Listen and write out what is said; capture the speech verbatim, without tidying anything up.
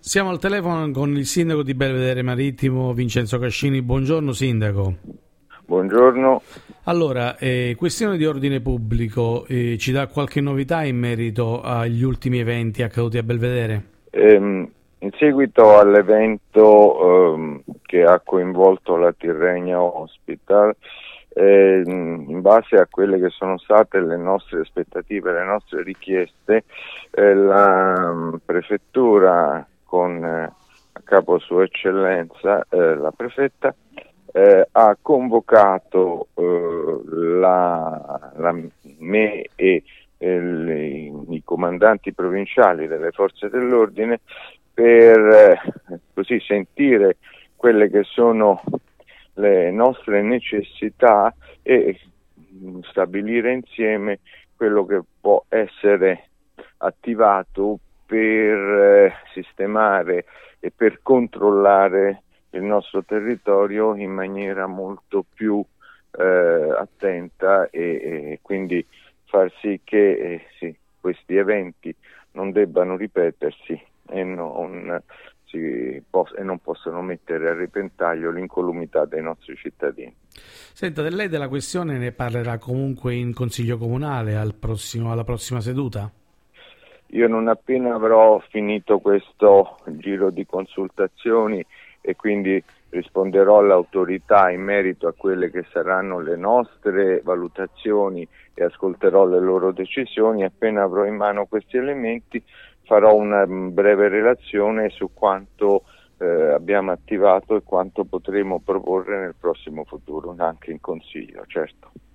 Siamo al telefono con il sindaco di Belvedere Marittimo, Vincenzo Cascini. Buongiorno sindaco. Buongiorno. Allora, eh, questione di ordine pubblico, eh, ci dà qualche novità in merito agli ultimi eventi accaduti a Belvedere? Ehm, in seguito all'evento ehm, che ha coinvolto la Tirrenia Hospital, ehm, in base a quelle che sono state le nostre aspettative, le nostre richieste, eh, la um, prefettura con eh, a capo Sua Eccellenza eh, la prefetta eh, ha convocato eh, la, la, me e eh, le, i comandanti provinciali delle forze dell'ordine per eh, così sentire quelle che sono le nostre necessità e stabilire insieme quello che può essere attivato per eh, sistemare e per controllare il nostro territorio in maniera molto più eh, attenta e, e quindi far sì che eh, sì, questi eventi non debbano ripetersi e non, si poss- e non possono mettere a repentaglio l'incolumità dei nostri cittadini. Senta, de lei della questione ne parlerà comunque in Consiglio Comunale al prossimo, alla prossima seduta? Io non appena avrò finito questo giro di consultazioni e quindi risponderò all'autorità in merito a quelle che saranno le nostre valutazioni e ascolterò le loro decisioni, appena avrò in mano questi elementi farò una breve relazione su quanto eh, abbiamo attivato e quanto potremo proporre nel prossimo futuro, anche in Consiglio, certo.